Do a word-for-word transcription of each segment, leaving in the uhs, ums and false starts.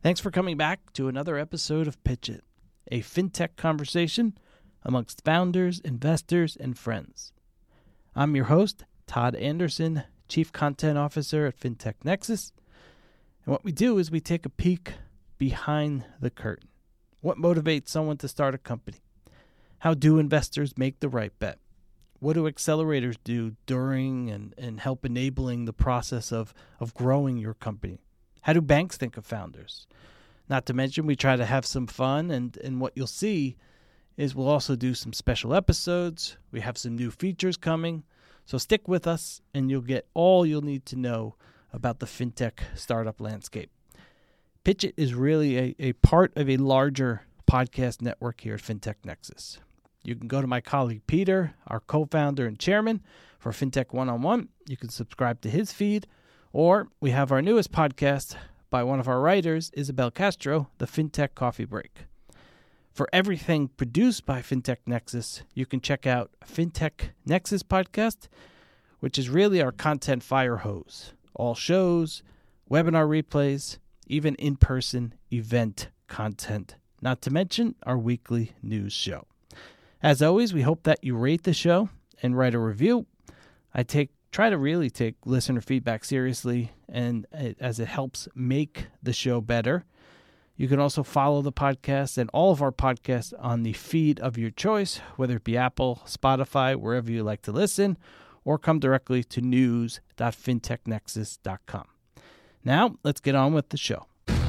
Thanks for coming back to another episode of Pitch It, a fintech conversation amongst founders, investors, and friends. I'm your host, Todd Anderson, Chief Content Officer at Fintech Nexus. And what we do is we take a peek behind the curtain. What motivates someone to start a company? How do investors make the right bet? What do accelerators do during and, and help enabling the process of, of growing your company? How do banks think of founders? Not to mention, we try to have some fun, and, and what you'll see is we'll also do some special episodes. We have some new features coming. So stick with us, and you'll get all you'll need to know about the fintech startup landscape. Pitch It is really a, a part of a larger podcast network here at Fintech Nexus. You can go to my colleague Peter, our co-founder and chairman, for Fintech One-on-One. You can subscribe to his feed. Or we have our newest podcast by one of our writers, Isabel Castro, the Fintech Coffee Break. For everything produced by Fintech Nexus, you can check out Fintech Nexus Podcast, which is really our content fire hose. All shows, webinar replays, even in-person event content, not to mention our weekly news show. As always, we hope that you rate the show and write a review. I take try to really take listener feedback seriously, and it, as it helps make the show better. You can also follow the podcast and all of our podcasts on the feed of your choice, whether it be Apple, Spotify, wherever you like to listen, or come directly to news dot fintech nexus dot com. Now, let's get on with the show.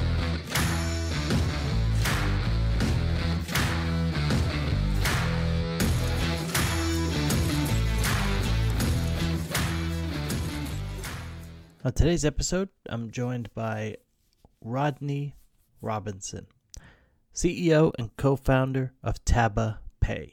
On today's episode, I'm joined by Rodney Robinson, C E O and co-founder of TabaPay.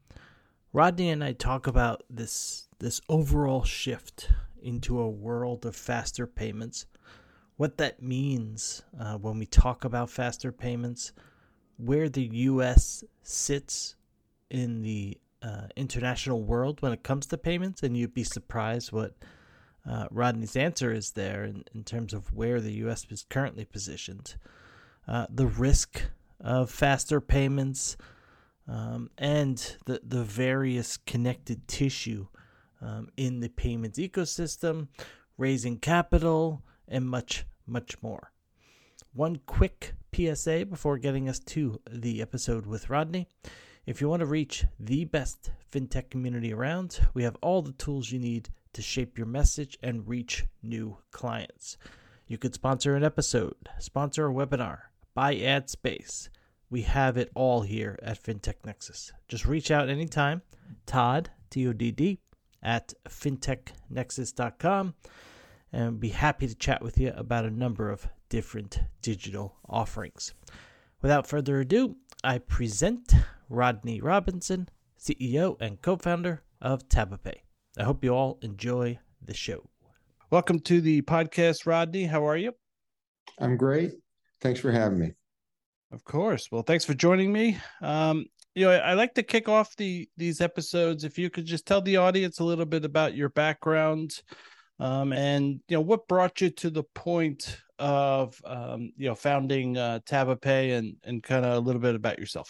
Rodney and I talk about this, this overall shift into a world of faster payments, what that means uh, when we talk about faster payments, where the U S sits in the uh, international world when it comes to payments, and you'd be surprised what Uh, Rodney's answer is there in, in terms of where the U S is currently positioned. Uh, the risk of faster payments um, and the, the various connected tissue um, in the payments ecosystem, raising capital, and much, much more. One quick P S A before getting us to the episode with Rodney. If you want to reach the best fintech community around, we have all the tools you need to shape your message and reach new clients. You could sponsor an episode, sponsor a webinar, buy ad space. We have it all here at Fintech Nexus. Just reach out anytime. Todd, T O D D, at fintech nexus dot com, and be happy to chat with you about a number of different digital offerings. Without further ado, I present Rodney Robinson, C E O and co-founder of TabaPay. I hope you all enjoy the show. Welcome to the podcast, Rodney. How are you? I'm great. Thanks for having me. Of course. Well, thanks for joining me. Um, you know, I, I like to kick off the these episodes. If you could just tell the audience a little bit about your background, um, and you know what brought you to the point of um, you know founding uh, TabaPay, and and kind of a little bit about yourself.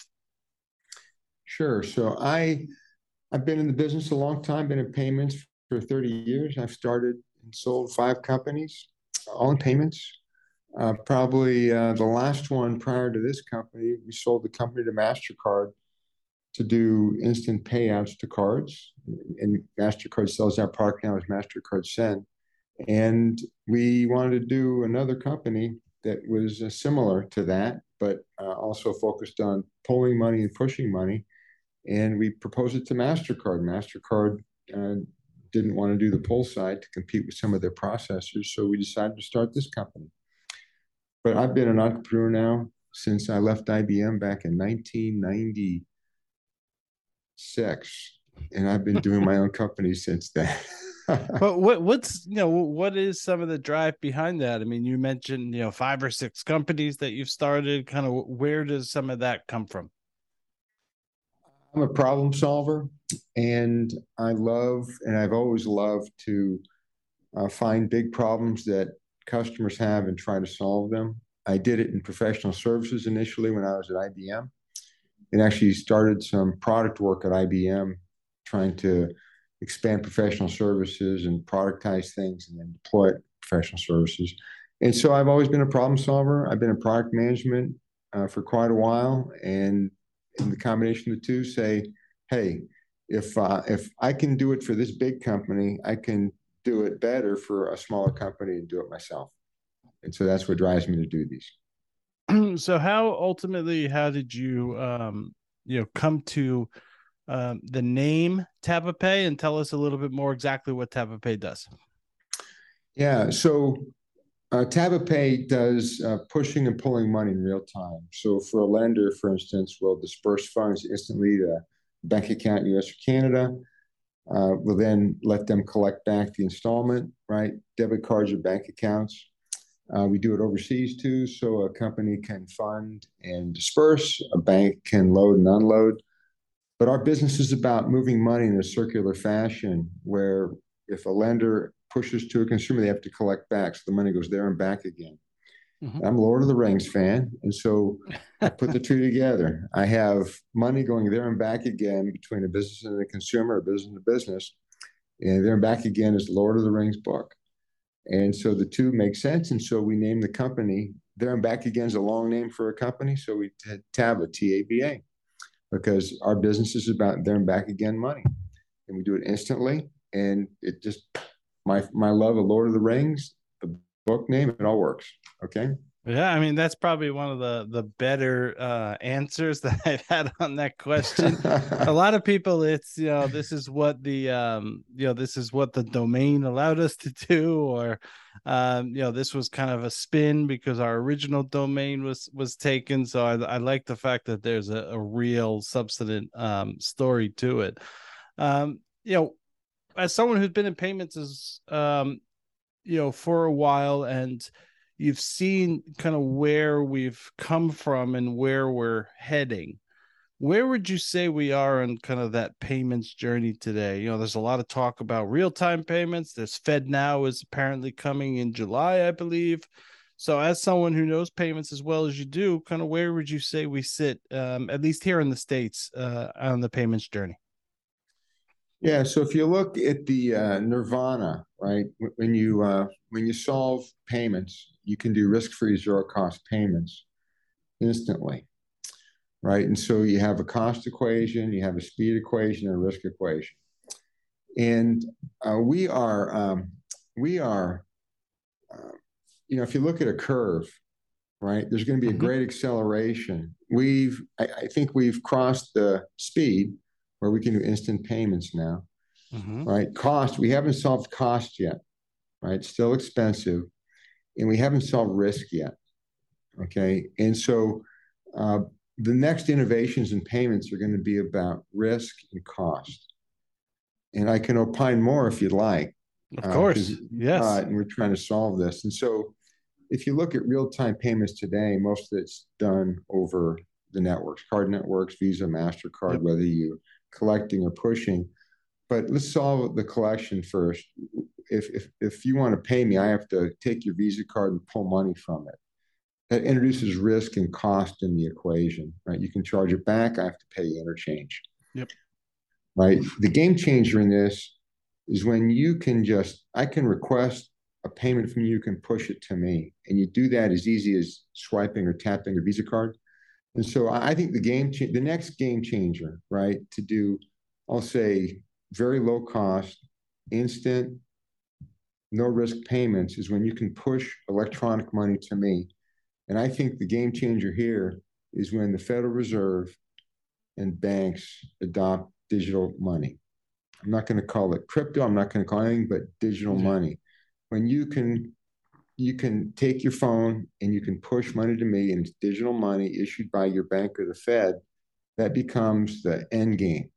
Sure. So I. I've been in the business a long time, been in payments for thirty years. I've started and sold five companies, all in payments. Uh, probably uh, the last one prior to this company, we sold the company to MasterCard to do instant payouts to cards. And MasterCard sells that product now as MasterCard Send. And we wanted to do another company that was uh, similar to that, but uh, also focused on pulling money and pushing money. And we proposed it to MasterCard. MasterCard uh, didn't want to do the pull side to compete with some of their processors, so we decided to start this company. But I've been an entrepreneur now since I left I B M back in nineteen ninety-six, and I've been doing my own company since then. But what what's you know what is some of the drive behind that? I mean, you mentioned you know five or six companies that you've started. Kind of where does some of that come from? I'm a problem solver, and I love, and I've always loved to uh, find big problems that customers have and try to solve them. I did it in professional services initially when I was at I B M, and actually started some product work at I B M, trying to expand professional services and productize things and then deploy professional services. And so I've always been a problem solver. I've been in product management uh, for quite a while, and in the combination of the two, say, hey, if uh, if I can do it for this big company, I can do it better for a smaller company and do it myself. And so that's what drives me to do these. So how ultimately, how did you, um, you know, come to um, the name TabaPay, and tell us a little bit more exactly what TabaPay does? Yeah, so uh, TabaPay does uh, pushing and pulling money in real time. So for a lender, for instance, will disperse funds instantly to a bank account in U S or Canada. Uh, we'll then let them collect back the installment, right? Debit cards or bank accounts. Uh, we do it overseas too, so a company can fund and disperse, a bank can load and unload. But our business is about moving money in a circular fashion where if a lender pushes to a consumer, they have to collect back. So the money goes there and back again. Mm-hmm. I'm a Lord of the Rings fan. And so I put the two together. I have money going there and back again between a business and a consumer, a business and a business. And there and back again is Lord of the Rings book. And so the two make sense. And so we named the company There and Back Again is a long name for a company. So we had TABA, T A B A, because our business is about there and back again money. And we do it instantly. And it just, my my love of Lord of the Rings, the book name, it all works. Okay. Yeah, I mean, that's probably one of the the better uh, answers that I've had on that question. A lot of people, it's, you know, this is what the um, you know, this is what the domain allowed us to do, or um, you know, this was kind of a spin because our original domain was was taken. So I, I like the fact that there's a, a real substantive um, story to it. Um, you know, as someone who's been in payments is um, you know, for a while, and you've seen kind of where we've come from and where we're heading, where would you say we are in kind of that payments journey today? You know, there's a lot of talk about real-time payments. There's FedNow is apparently coming in July, I believe. So as someone who knows payments as well as you do, kind of where would you say we sit, um, at least here in the States, uh, on the payments journey? Yeah, so if you look at the uh, Nirvana, right, when you uh, when you solve payments, you can do risk-free zero-cost payments instantly, right? And so you have a cost equation, you have a speed equation, and a risk equation. And uh, we are um, we are, uh, you know, if you look at a curve, right, there's going to be a mm-hmm. great acceleration. We've, I, I think we've crossed the speed where we can do instant payments now, mm-hmm. right? Cost, we haven't solved cost yet, right? Still expensive, and we haven't solved risk yet, okay? And so uh, the next innovations in payments are going to be about risk and cost. And I can opine more if you'd like. Of course, uh, yes. Uh, and we're trying to solve this. And so if you look at real-time payments today, most of it's done over the networks, card networks, Visa, MasterCard, yep. whether you collecting or pushing. But let's solve the collection first. If, if if you want to pay me, I have to take your Visa card and pull money from it. That introduces risk and cost in the equation, right? You can charge it back. I have to pay you interchange. Yep. Right. The game changer in this is when you can just, I can request a payment from you, you can push it to me. And you do that as easy as swiping or tapping your Visa card. And so I think the game, cha- the next game changer, right, to do, I'll say, very low cost, instant, no risk payments is when you can push electronic money to me. And I think the game changer here is when the Federal Reserve and banks adopt digital money. I'm not going to call it crypto. I'm not going to call anything but digital mm-hmm. money. When you can you can take your phone and you can push money to me, and it's digital money issued by your bank or the Fed, that becomes the end game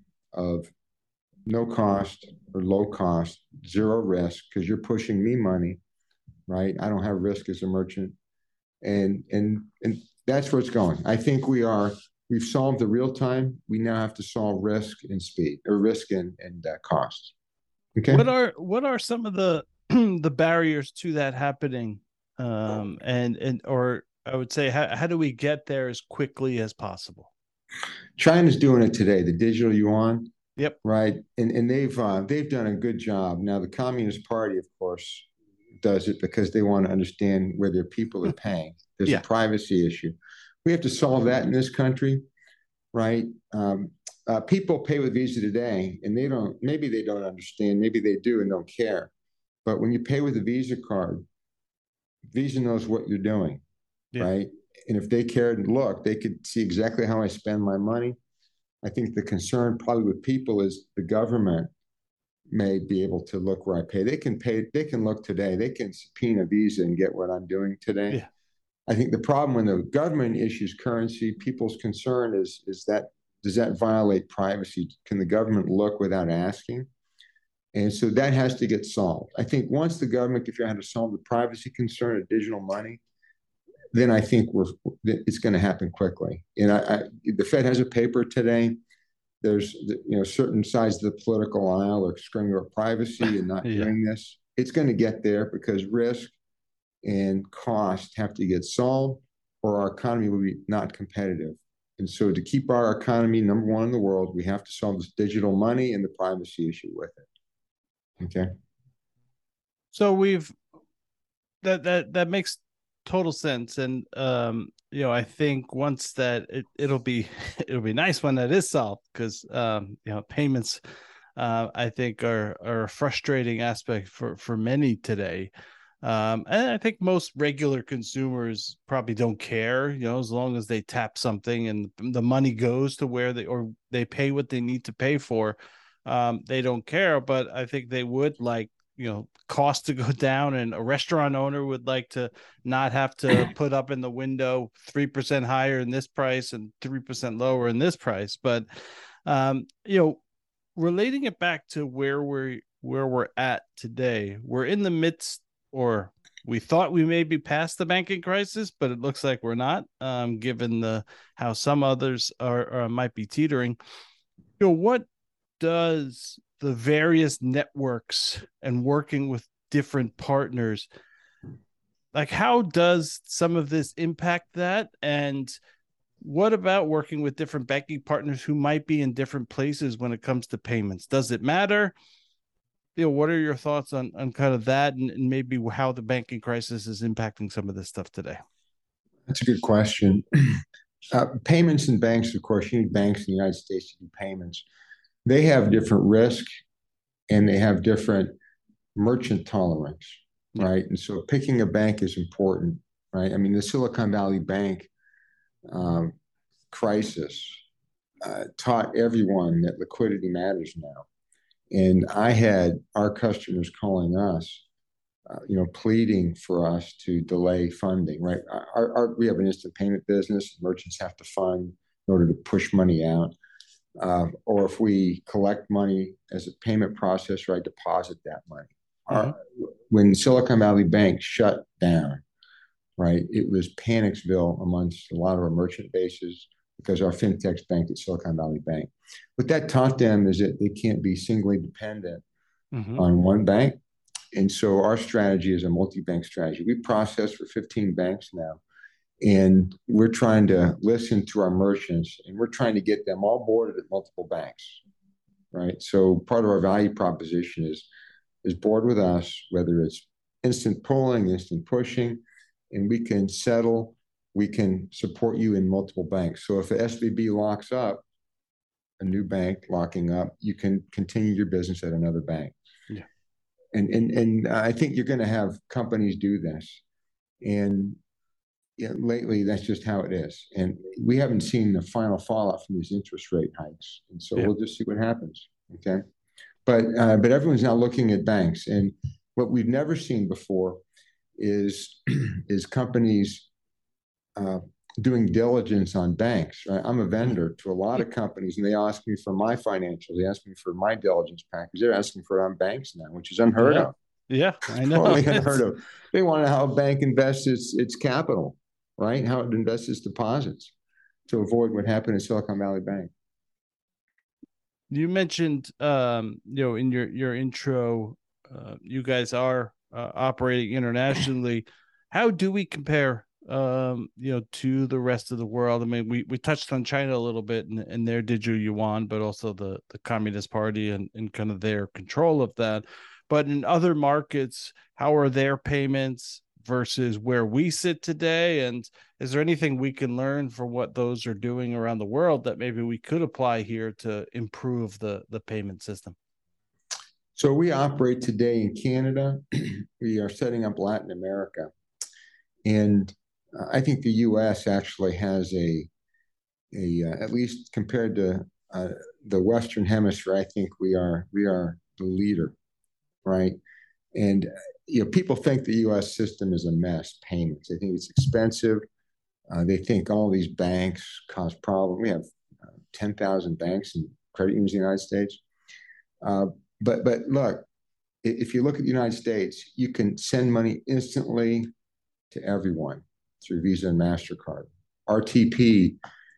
of no cost or low cost, zero risk, because you're pushing me money, right? I don't have risk as a merchant. And and and that's where it's going. I think we are, we've solved the real time. We now have to solve risk and speed, or risk and, and uh, cost. Okay. What are what are some of the the barriers to that happening Um, and and or I would say, how how do we get there as quickly as possible? China's doing it today, the digital yuan, Yep. right? And and they've uh, they've done a good job. Now the Communist Party, of course, does it because they want to understand where their people are paying. There's a Yeah. privacy issue. We have to solve that in this country, right? Um, uh, people pay with Visa today, and they don't. Maybe they don't understand. Maybe they do and don't care. But when you pay with a Visa card, Visa knows what you're doing, Yeah. right? And if they cared and look, they could see exactly how I spend my money. I think the concern probably with people is the government may be able to look where I pay. They can pay, they can look today. They can subpoena Visa and get what I'm doing today. Yeah. I think the problem when the government issues currency, people's concern is is that does that violate privacy? Can the government look without asking? And so that has to get solved. I think once the government, if you're to solve the privacy concern of digital money, then I think we're it's going to happen quickly. And I, I, the Fed has a paper today. There's you know certain sides of the political aisle are screaming about privacy and not Yeah. doing this. It's going to get there because risk and cost have to get solved, or our economy will be not competitive. And so, to keep our economy number one in the world, we have to solve this digital money and the privacy issue with it. Okay. So we've that that that makes total sense, and um, you know, I think once that it, it'll be it'll be nice when that is solved, because um, you know, payments, uh, I think are are a frustrating aspect for for many today. Um, and I think most regular consumers probably don't care, you know, as long as they tap something and the money goes to where they or they pay what they need to pay for. Um, they don't care, but I think they would like, you know, cost to go down, and a restaurant owner would like to not have to put up in the window three percent higher in this price and three percent lower in this price. But um, you know, relating it back to where we're where we're at today, we're in the midst, or we thought we may be past the banking crisis, but it looks like we're not, um, given the how some others are, are might be teetering. You know, what does the various networks and working with different partners, like how does some of this impact that? And what about working with different banking partners who might be in different places when it comes to payments? Does it matter? You know, what are your thoughts on on kind of that, and, and maybe how the banking crisis is impacting some of this stuff today? That's a good question. Uh, payments and banks, of course, you need banks in the United States to do payments. They have different risk and they have different merchant tolerance, Yeah. right? And so picking a bank is important, right? I mean, the Silicon Valley Bank um, crisis uh, taught everyone that liquidity matters now. And I had our customers calling us, uh, you know, pleading for us to delay funding, right? Our, our, we have an instant payment business. Merchants have to fund in order to push money out. Uh, or if we collect money as a payment processor, I deposit that money. Mm-hmm. Our, when Silicon Valley Bank shut down, right, it was Panicsville amongst a lot of our merchant bases because our fintechs banked at Silicon Valley Bank. What that taught them is that they can't be singly dependent Mm-hmm. on one bank. And so our strategy is a multi-bank strategy. We process for fifteen banks now, and we're trying to listen to our merchants, and we're trying to get them all boarded at multiple banks, right? So part of our value proposition is is board with us, whether it's instant pulling, instant pushing, and we can settle, we can support you in multiple banks. So if the S V B locks up, a new bank locking up, you can continue your business at another bank. Yeah. And and and I think you're going to have companies do this. And yeah, lately that's just how it is. And we haven't seen the final fallout from these interest rate hikes. And so Yeah. we'll just see what happens. Okay. But uh, but everyone's now looking at banks. And what we've never seen before is is companies uh, doing diligence on banks. Right? I'm a vendor to a lot of companies, and they ask me for my financials. They ask me for my diligence package. They're asking for it on banks now, which is unheard Yeah. of. Yeah. I know. Totally unheard of. They want to know how a bank invests its its capital, right? How it invests its deposits to avoid what happened in Silicon Valley Bank. You mentioned, um, you know, in your your intro, uh, you guys are uh, operating internationally. How do we compare, um, you know, to the rest of the world? I mean, we, we touched on China a little bit and, and their digital yuan, but also the, the Communist Party and, and kind of their control of that. But in other markets, how are their payments versus where we sit today? And is there anything we can learn from what those are doing around the world that maybe we could apply here to improve the, the payment system? So we operate today in Canada. We are setting up Latin America. And uh, I think the U S actually has a, a uh, at least compared to uh, the Western Hemisphere, I think we are we are the leader, right? And uh, you know, people think the U S system is a mess. Payments, they think it's expensive. Uh, they think all these banks cause problems. We have uh, ten thousand banks and credit unions in the United States. Uh, but but look, if you look at the United States, you can send money instantly to everyone through Visa and MasterCard. R T P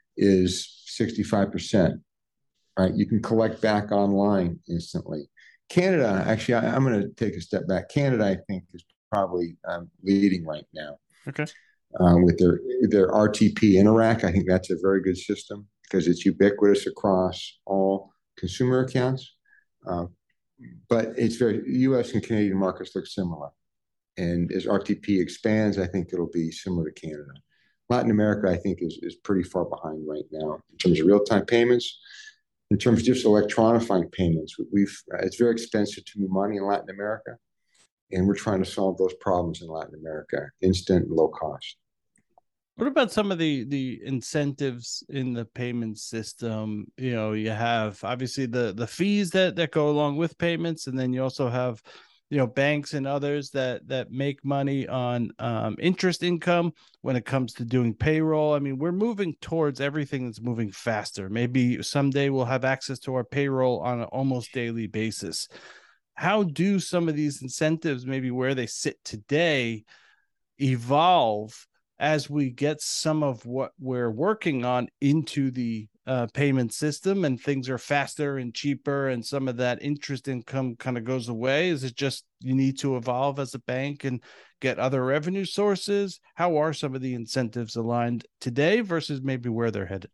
is sixty-five percent, right? You can collect back online instantly. Canada, actually, I, I'm going to take a step back. Canada, I think, is probably um, leading right now. Okay. Um, with their their R T P Interac. I think that's a very good system because it's ubiquitous across all consumer accounts. Uh, but it's very U S and Canadian markets look similar. And as R T P expands, I think it'll be similar to Canada. Latin America, I think, is, is pretty far behind right now in terms of real-time payments. In terms of just electronifying payments, we've uh, it's very expensive to move money in Latin America, and we're trying to solve those problems in Latin America, instant and low cost. What about some of the the incentives in the payment system? You know, you have obviously the the fees that that go along with payments, and then you also have, you know, banks and others that that make money on um, interest income when it comes to doing payroll. I mean, we're moving towards everything that's moving faster. Maybe someday we'll have access to our payroll on an almost daily basis. How do some of these incentives, maybe where they sit today, evolve as we get some of what we're working on into the uh, payment system and things are faster and cheaper and some of that interest income kind of goes away? Is it just you need to evolve as a bank and get other revenue sources? How are some of the incentives aligned today versus maybe where they're headed?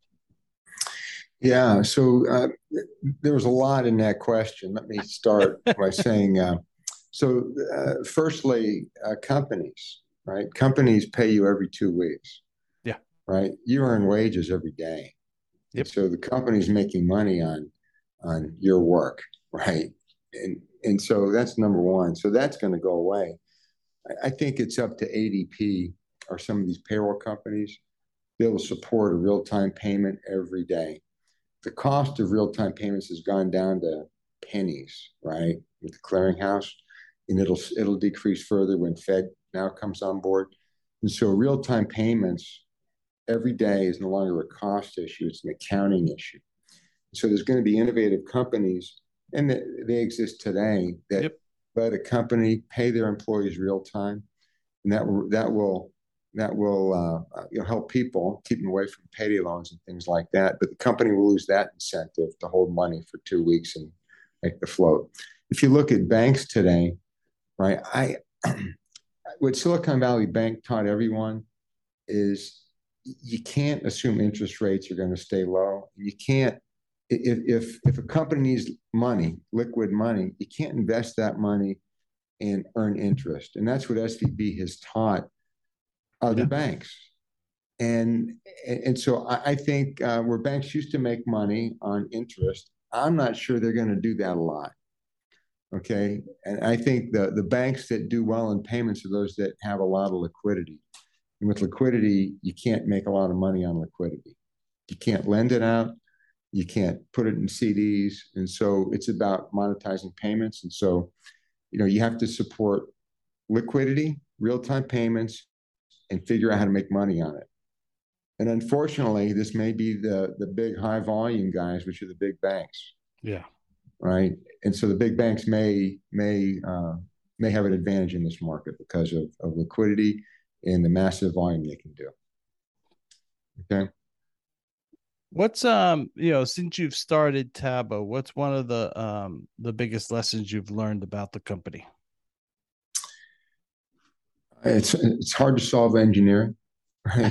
Yeah, so uh, there was a lot in that question. Let me start by saying, uh, so uh, firstly, uh, companies, right? Companies pay you every two weeks. Yeah. Right? You earn wages every day. And Yep. so the company's making money on on your work, right? And and so that's number one. So that's going to go away. I, I think it's up to A D P or some of these payroll companies to be able to support a real-time payment every day. The cost of real-time payments has gone down to pennies, right? With the clearinghouse, and it'll it'll decrease further when Fed now comes on board. And so real-time payments every day is no longer a cost issue; it's an accounting issue. So there's going to be innovative companies, and they exist today that Yep. let a company pay their employees real time, and that that will that will uh, you know, help people keep them away from payday loans and things like that. But the company will lose that incentive to hold money for two weeks and make the float. If you look at banks today, right? I what Silicon Valley Bank taught everyone is you can't assume interest rates are going to stay low. You can't if if if a company needs money, liquid money, you can't invest that money and earn interest. And that's what S V B has taught other yeah. banks. And and so I, I think uh, where banks used to make money on interest, I'm not sure they're going to do that a lot. Okay, and I think the the banks that do well in payments are those that have a lot of liquidity. And with liquidity, you can't make a lot of money on liquidity. You can't lend it out. You can't put it in C Ds. And so it's about monetizing payments. And so, you know, you have to support liquidity, real-time payments, and figure out how to make money on it. And unfortunately, this may be the the big high volume guys, which are the big banks. Yeah. Right. And so the big banks may may uh, may have an advantage in this market because of, of liquidity and the massive volume they can do. Okay. What's um you know, since you've started Tabo, what's one of the um the biggest lessons you've learned about the company? It's it's hard to solve engineering, right?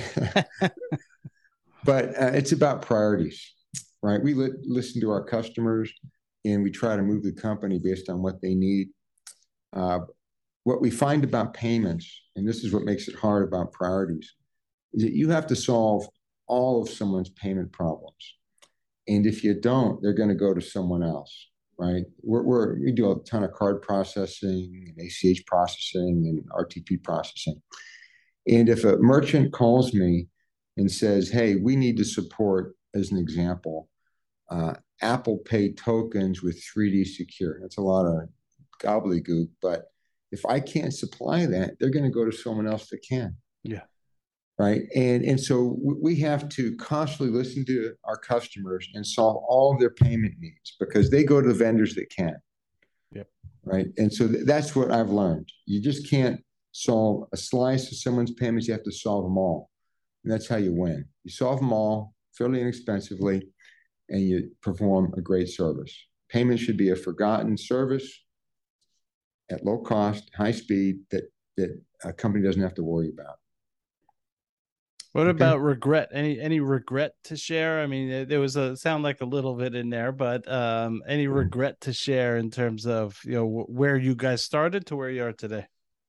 But uh, it's about priorities, right? We li- listen to our customers and we try to move the company based on what they need. Uh, what we find about payments, and this is what makes it hard about priorities, is that you have to solve all of someone's payment problems. And if you don't, they're going to go to someone else, right? We're, we're, we do a ton of card processing and A C H processing and R T P processing. And if a merchant calls me and says, hey, we need to support, as an example, uh, Apple Pay tokens with three D Secure. That's a lot of gobbledygook, but if I can't supply that, they're going to go to someone else that can. Yeah. Right. And, and so we have to constantly listen to our customers and solve all of their payment needs because they go to the vendors that can. Yep. Right. And so th- that's what I've learned. You just can't solve a slice of someone's payments. You have to solve them all. And that's how you win. You solve them all fairly inexpensively and you perform a great service. Payment should be a forgotten service at low cost, high speed that, that a company doesn't have to worry about. What Okay. about regret? Any any regret to share? I mean, there was a sound like a little bit in there, but um, any regret to share in terms of, you know, where you guys started to where you are today?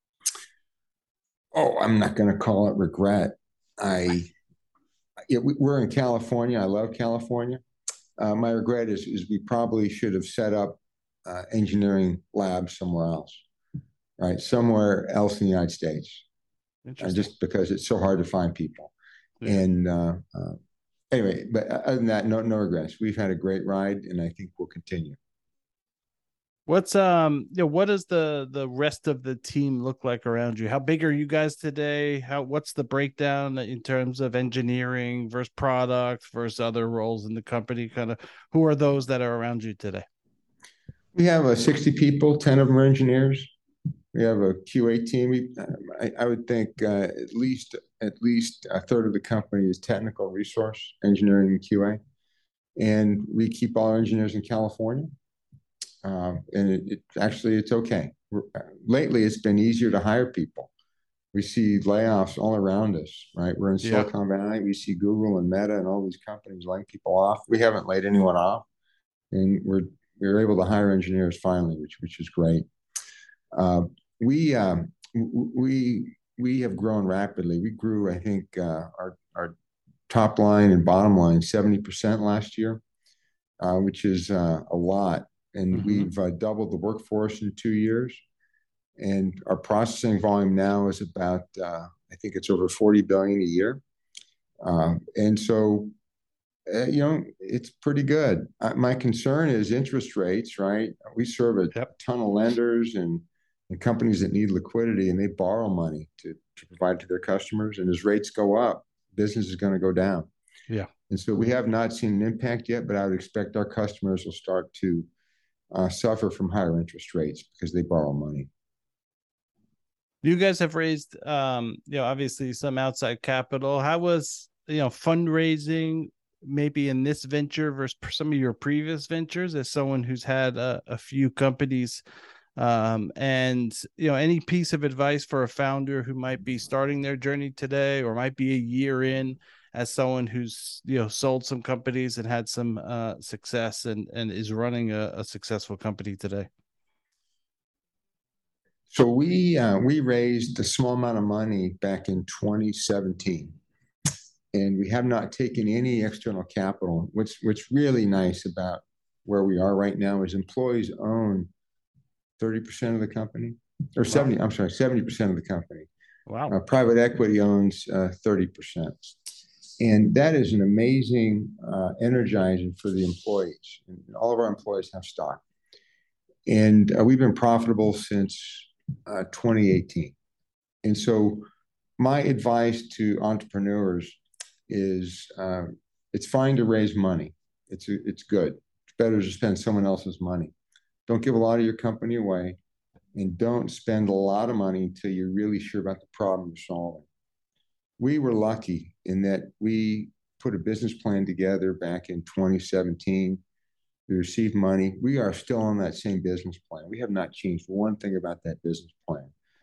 Oh, I'm not going to call it regret. I, yeah, we, we're in California. I love California. Uh, my regret is is we probably should have set up uh, engineering labs somewhere else, right? Somewhere else in the United States, uh, just because it's so hard to find people. Yeah. And uh, uh, anyway, but other than that, no no regrets. We've had a great ride, and I think we'll continue. What's um you know what does the the rest of the team look like around you? How big are you guys today? How what's the breakdown in terms of engineering versus product versus other roles in the company? Kind of who are those that are around you today? We have uh, sixty people, ten of them are engineers. We have a Q A team. We, I, I would think uh, at least at least a third of the company is technical resource engineering and Q A, and we keep all our engineers in California. Uh, and it, it actually it's okay. We're, lately, it's been easier to hire people. We see layoffs all around us, right? We're in Yeah. Silicon Valley. We see Google and Meta and all these companies laying people off. We haven't laid anyone off, and we're we're able to hire engineers finally, which which is great. Uh, we um, we we have grown rapidly. We grew, I think, uh, our our top line and bottom line seventy percent last year, uh, which is uh, a lot. And mm-hmm. we've uh, doubled the workforce in two years. And our processing volume now is about, uh, I think it's over forty billion a year. Uh, and so, uh, you know, it's pretty good. Uh, my concern is interest rates, right? We serve a yep. ton of lenders and, and companies that need liquidity, and they borrow money to, to provide to their customers. And as rates go up, business is going to go down. Yeah. And so we have not seen an impact yet, but I would expect our customers will start to uh, suffer from higher interest rates because they borrow money. You guys have raised, um, you know, obviously some outside capital. How was, you know, fundraising maybe in this venture versus some of your previous ventures as someone who's had a, a few companies? Um, and, you know, any piece of advice for a founder who might be starting their journey today or might be a year in as someone who's, you know, sold some companies and had some uh, success and, and is running a, a successful company today? So we uh, we raised a small amount of money back in twenty seventeen, and we have not taken any external capital. What's what's really nice about where we are right now is employees own thirty percent of the company, or wow. seventy. I'm sorry, seventy percent of the company. Wow. Uh, private equity owns uh, thirty percent, and that is an amazing uh, energizing for the employees. And all of our employees have stock, and uh, we've been profitable since Uh, twenty eighteen. And so my advice to entrepreneurs is uh, it's fine to raise money. It's it's good. It's better to spend someone else's money. Don't give a lot of your company away, and don't spend a lot of money until you're really sure about the problem you're solving. We were lucky in that we put a business plan together back in twenty seventeen. We received money. We are still on that same business plan. We have not changed one thing about that business plan.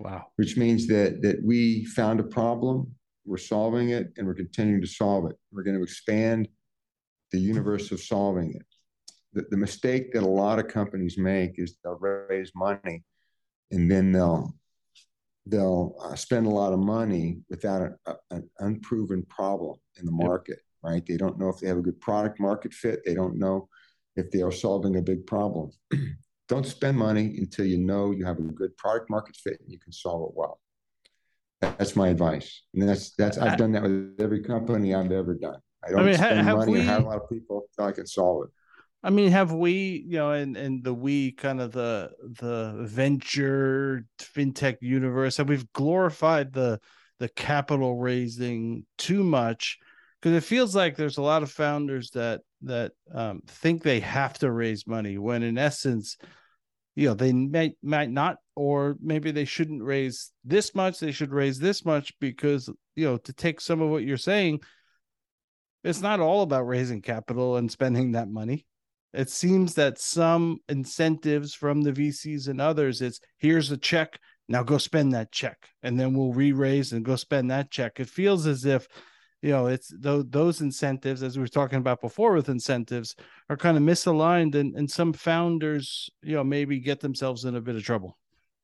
Wow. which means that that we found a problem, we're solving it, and we're continuing to solve it. We're going to expand the universe of solving it. The, the mistake that a lot of companies make is they'll raise money and then they'll they'll uh, spend a lot of money without a, a, an unproven problem in the Yep. market, right? They don't know if they have a good product market fit. They don't know if they are solving a big problem. Don't spend money until you know you have a good product market fit and you can solve it well. That's my advice. And that's that's I've I, done that with every company I've ever done. I I don't mean, ha- spend have money and hire a we? lot of people until I can solve it. I mean, have we, you know, and and the we kind of the the venture fintech universe, have we've glorified the the capital raising too much? Because it feels like there's a lot of founders that that um, think they have to raise money when, in essence, you know, they might might not, or maybe they shouldn't raise this much. They should raise this much because, you know, to take some of what you're saying, it's not all about raising capital and spending that money. It seems that some incentives from the V Cs and others, it's here's a check, now go spend that check, and then we'll re-raise and go spend that check. It feels as if, you know, it's those, those incentives, as we were talking about before with incentives, are kind of misaligned, and, and some founders, you know, maybe get themselves in a bit of trouble.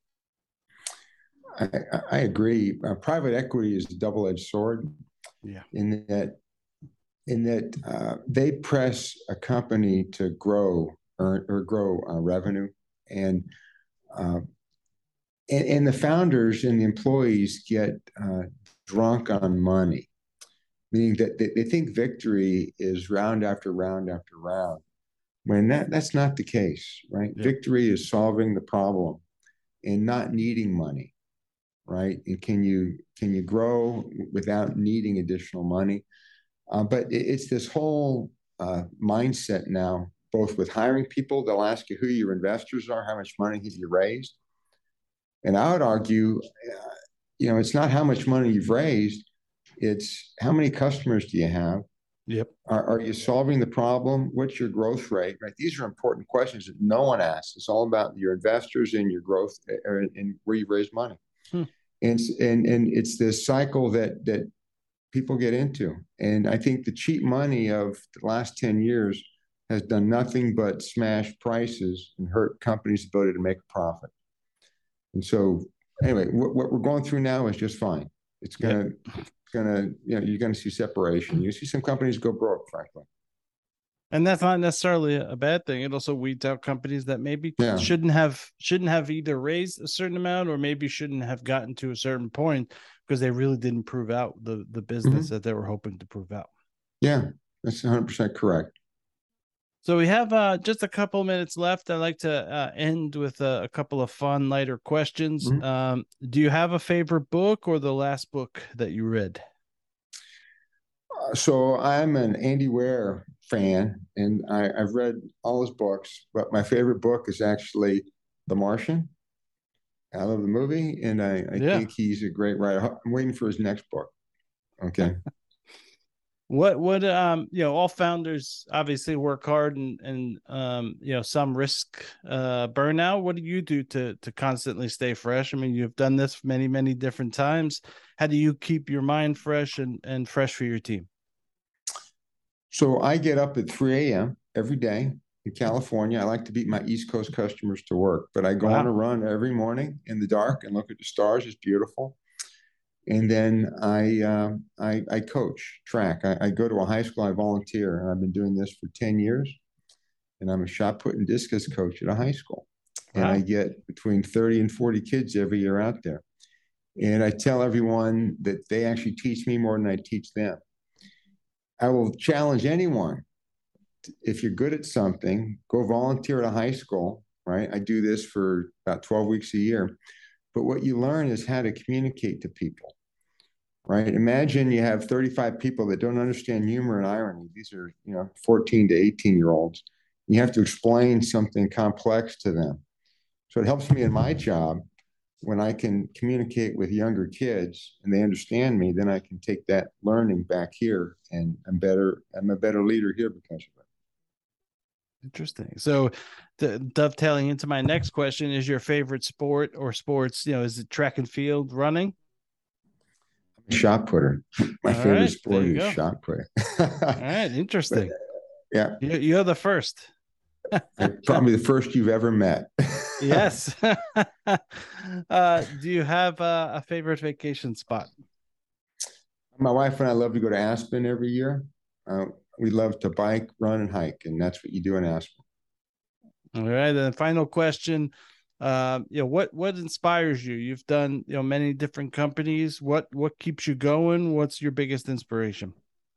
I, I agree. Uh, private equity is a double-edged sword Yeah. in that in that uh, they press a company to grow or, or grow uh, revenue, and, uh, and and the founders and the employees get uh, drunk on money, meaning that they, they think victory is round after round after round, when that, that's not the case, right? Yep. Victory is solving the problem and not needing money, right? And can you can you grow without needing additional money? Uh, but it, it's this whole uh, mindset now, both with hiring people, they'll ask you who your investors are, how much money have you raised. And I would argue, uh, you know, it's not how much money you've raised, it's how many customers do you have? Yep. Are, are you solving the problem? What's your growth rate? Right? These are important questions that no one asks. It's all about your investors and your growth and, and where you raise money. Hmm. And, and, and it's this cycle that, that people get into. And I think the cheap money of the last ten years has done nothing but smash prices and hurt companies' ability to make a profit. And so, anyway, what, what we're going through now is just fine. It's Yep. gonna, it's gonna, you know, you're gonna see separation. You see some companies go broke, frankly. And that's not necessarily a bad thing. It also weeds out companies that maybe Yeah. shouldn't have shouldn't have either raised a certain amount or maybe shouldn't have gotten to a certain point because they really didn't prove out the the business Mm-hmm. that they were hoping to prove out. Yeah, that's one hundred percent correct. So we have uh, just a couple minutes left. I'd like to uh, end with a, a couple of fun, lighter questions. Mm-hmm. Um, do you have a favorite book or the last book that you read? Uh, so I'm an Andy Weir fan, and I, I've read all his books, but my favorite book is actually The Martian. I love the movie, and I, I Yeah. think he's a great writer. I'm waiting for his next book. Okay. What what um you know, all founders obviously work hard and and um you know, some risk uh burnout. What do you do to to constantly stay fresh? I mean, you've done this many many different times. How do you keep your mind fresh and and fresh for your team? So I get up at three a m every day in California. I like to beat my East Coast customers to work, but I go on a Wow. run every morning in the dark and look at the stars. It's beautiful. And then I uh, I, I coach track. I, I go to a high school. I volunteer, and I've been doing this for ten years. And I'm a shot put and discus coach at a high school. And I Wow. get between thirty and forty kids every year out there. And I tell everyone that they actually teach me more than I teach them. I will challenge anyone. If you're good at something, go volunteer at a high school, right? I do this for about twelve weeks a year. But what you learn is how to communicate to people, right? Imagine you have thirty-five people that don't understand humor and irony. These are, you know, fourteen to eighteen year olds. You have to explain something complex to them. So it helps me in my job when I can communicate with younger kids and they understand me, then I can take that learning back here and I'm better, I'm a better leader here because of it. Interesting. So, d- dovetailing into my next question, is your favorite sport or sports, you know, is it track and field, running? Shot putter. My All favorite right, there sport you is go. shot putter. All right, But interesting. yeah, You, you're the first. probably the first you've ever met. Yes. uh, do you have uh, a favorite vacation spot? My wife and I love to go to Aspen every year. Uh, we love to bike, run, and hike, and that's what you do in Aspen. All right, and final question. Uh, you know, what what inspires you? You've done, you know, many different companies. What what keeps you going? What's your biggest inspiration?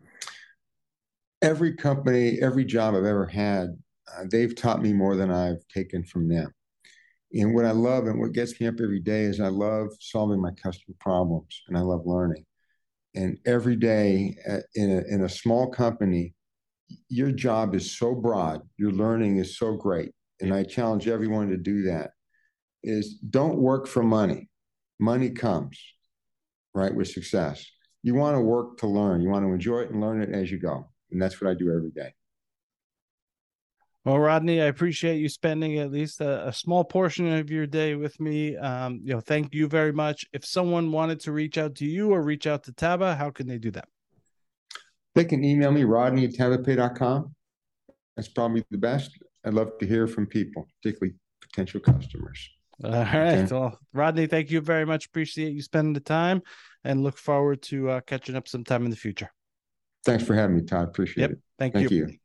Every company, every job I've ever had, uh, they've taught me more than I've taken from them. And what I love and what gets me up every day is I love solving my customer problems and I love learning. And every day uh, in a, in a small company, your job is so broad, your learning is so great. And Yeah. I challenge everyone to do that is don't work for money. Money comes, right, with success. You want to work to learn. You want to enjoy it and learn it as you go. And that's what I do every day. Well, Rodney, I appreciate you spending at least a, a small portion of your day with me. Um, you know, thank you very much. If someone wanted to reach out to you or reach out to Taba, how can they do that? They can email me, rodney at tabapay dot com. That's probably the best. I'd love to hear from people, particularly potential customers. All right. Okay. Well, Rodney, thank you very much. Appreciate you spending the time and look forward to uh, catching up sometime in the future. Thanks for having me, Todd. Appreciate Yep. it. Thank Thank you. you.